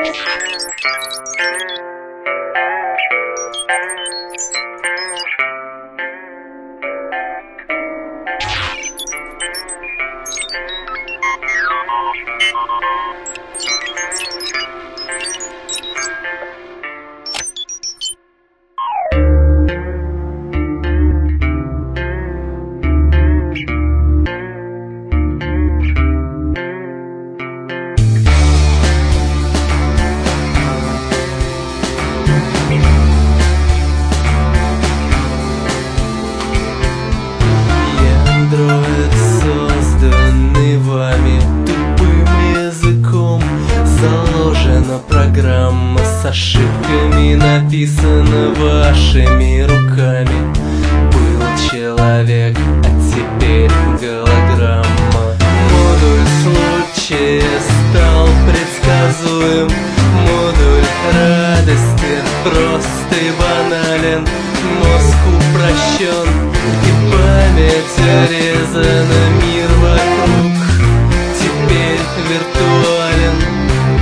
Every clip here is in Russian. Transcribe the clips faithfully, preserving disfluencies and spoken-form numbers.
Программа с ошибками написана вашими руками. Был человек, а теперь голограмма. Модуль случая стал предсказуем. Модуль радости прост и банален. Мозг упрощен и память урезана. Мир вокруг теперь виртуален.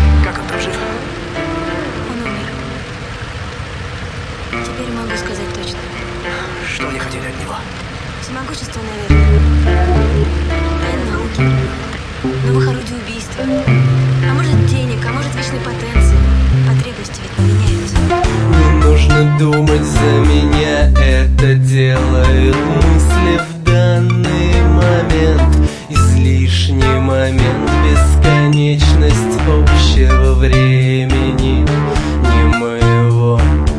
Теперь могу сказать точно. Что они хотели от него? Всемогущество, наверное. Тайны науки. Новых орудий убийства. А может денег, а может вечной потенции. Потребности ведь не меняются. Не нужно думать за меня, это делают мысли в данный момент. Излишний момент, бесконечность общего времени. Не моего.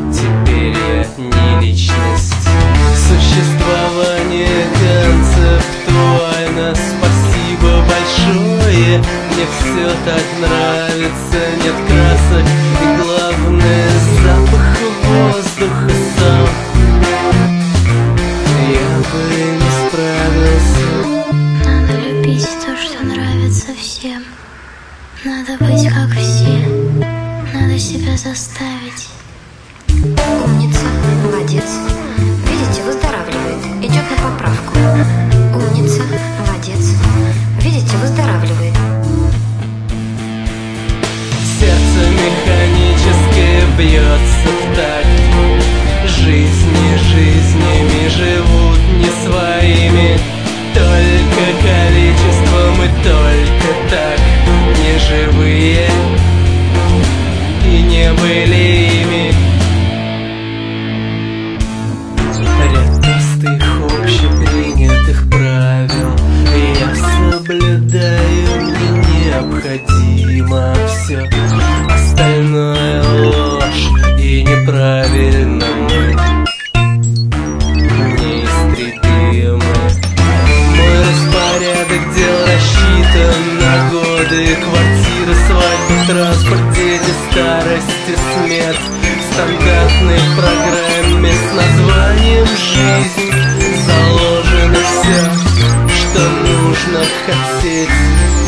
Не личность. Существование концептуально. Спасибо большое. Мне все так нравится. Нет красок и главное запах воздуха сам. Я бы не справился. Надо любить то, что нравится всем. Надо быть как все. Надо себя заставить. Умница, молодец. Видите, выздоравливает. Идет на поправку. Умница, молодец. Видите, выздоравливает. Сердце механическое бьется в такт. Жизни жизнями живут не своими. Только количеством и только так. Не живые и не были ими. Ряд простых общепринятых правил я соблюдаю, мне необходимо все. Остальное ложь и неправильно мы неистребимы. Мой распорядок дел рассчитан на годы. Квартиры, свадьбы, транспорт, дети, старость и смерть. В стандартной программе с названием «Жизнь» заложено все, что нужно хотеть.